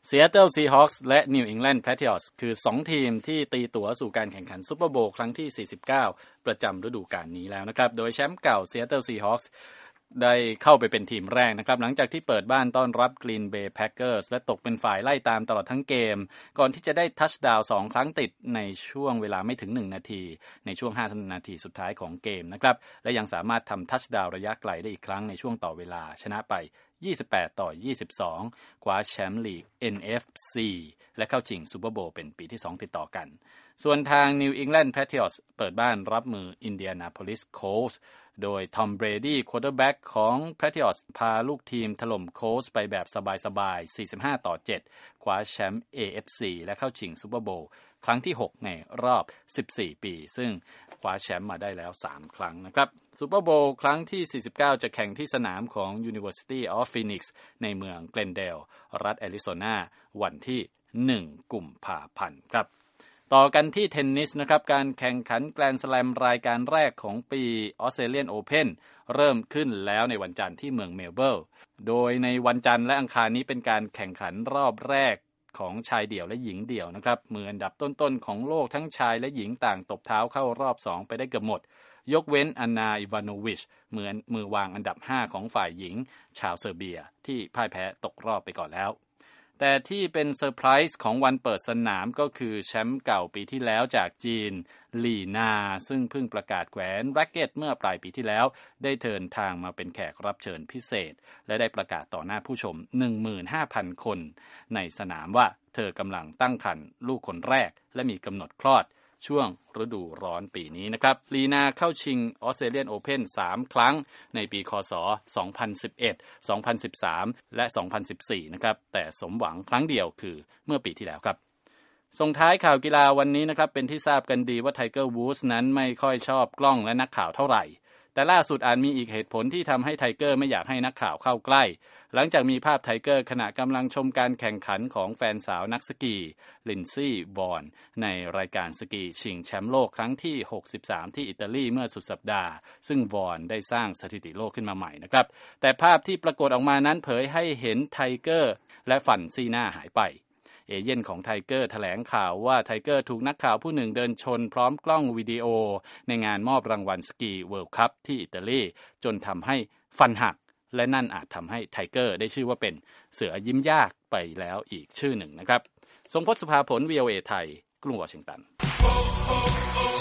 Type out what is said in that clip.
Seattle Seahawks และ New England Patriots คือ2ทีมที่ตีตั๋วสู่การแข่งขันซุปเปอร์โบว์ครั้งที่49ประจำฤดูกาลนี้แล้วนะครับโดยแชมป์เก่า Seattle Seahawks ได้เข้าไปเป็นทีมแรกนะครับหลังจากที่เปิดบ้านต้อนรับ Green Bay Packers และตกเป็นฝ่ายไล่ตามตลอดทั้งเกมก่อนที่จะได้ทัชดาวน์2ครั้งติดในช่วงเวลาไม่ถึง1นาทีในช่วง5นาทีสุดท้ายของเกมนะครับและยังสามารถทำทัชดาวน์ระยะไกลได้อีกครั้งในช่วงต่อเวลาชนะไป28-22 คว้าแชมป์ลีก NFC และเข้าชิงซูเปอร์โบว์เป็นปีที่2ติดต่อกันส่วนทาง New England Patriots เปิดบ้านรับมือ Indianapolis Colts โดย Tom Brady ควอเตอร์แบ็กของ Patriots พาลูกทีมถล่ม Colts ไปแบบสบายๆ45-7 คว้าแชมป์ AFC และเข้าชิงซูเปอร์โบว์ครั้งที่6ในรอบ14ปีซึ่งคว้าแชมป์มาได้แล้ว3ครั้งนะครับซูเปอร์โบว์ครั้งที่49จะแข่งที่สนามของ University of Phoenix ในเมือง Glendale รัฐแอริโซนาวันที่1กุมภาพันธ์ครับต่อกันที่เทนนิสนะครับการแข่งขันแกรนด์สแลมรายการแรกของปี Australian Open เริ่มขึ้นแล้วในวันจันทร์ที่เมืองเมลเบิร์นโดยในวันจันทร์และอังคารนี้เป็นการแข่งขันรอบแรกของชายเดี่ยวและหญิงเดี่ยวนะครับมืออันดับต้นๆของโลกทั้งชายและหญิงต่างตบเท้าเข้ารอบ2ไปได้เกือบหมดยกเว้นอานาอิวานโนวิชมือวางอันดับ5ของฝ่ายหญิงชาวเซอร์เบียที่พ่ายแพ้ตกรอบไปก่อนแล้วแต่ที่เป็นเซอร์ไพรส์ของวันเปิดสนามก็คือแชมป์เก่าปีที่แล้วจากจีนลีนาซึ่งเพิ่งประกาศแขวนแร็คเก็ตเมื่อปลายปีที่แล้วได้เดินทางมาเป็นแขกรับเชิญพิเศษและได้ประกาศต่อหน้าผู้ชม 15,000 คนในสนามว่าเธอกำลังตั้งครรภ์ลูกคนแรกและมีกำหนดคลอดช่วงฤดูร้อนปีนี้นะครับลีนาเข้าชิงออสเตรเลียนโอเพ่น3ครั้งในปีคศ2011 2013และ2014นะครับแต่สมหวังครั้งเดียวคือเมื่อปีที่แล้วครับส่งท้ายข่าวกีฬาวันนี้นะครับเป็นที่ทราบกันดีว่าไทเกอร์วูดส์นั้นไม่ค่อยชอบกล้องและนักข่าวเท่าไหร่แต่ล่าสุดอาจมีอีกเหตุผลที่ทำให้ไทเกอร์ไม่อยากให้นักข่าวเข้าใกล้หลังจากมีภาพไทเกอร์ขณะกำลังชมการแข่งขันของแฟนสาวนักสกีลินซี่วอนในรายการสกีชิงแชมป์โลกครั้งที่63ที่อิตาลีเมื่อสุดสัปดาห์ซึ่งวอนได้สร้างสถิติโลกขึ้นมาใหม่นะครับแต่ภาพที่ปรากฏออกมานั้นเผยให้เห็นไทเกอร์และฟันซี่หน้าหายไปเอเย่นของไทเกอร์แถลงข่าวว่าไทเกอร์ถูกนักข่าวผู้หนึ่งเดินชนพร้อมกล้องวิดีโอในงานมอบรางวัลสกีเวิลด์คัพที่อิตาลีจนทำให้ฟันหักและนั่นอาจทำให้ไทเกอร์ได้ชื่อว่าเป็นเสือยิ้มยากไปแล้วอีกชื่อหนึ่งนะครับทรงพจน์ สุภาผล VOA ไทยกรุงวอชิงตัน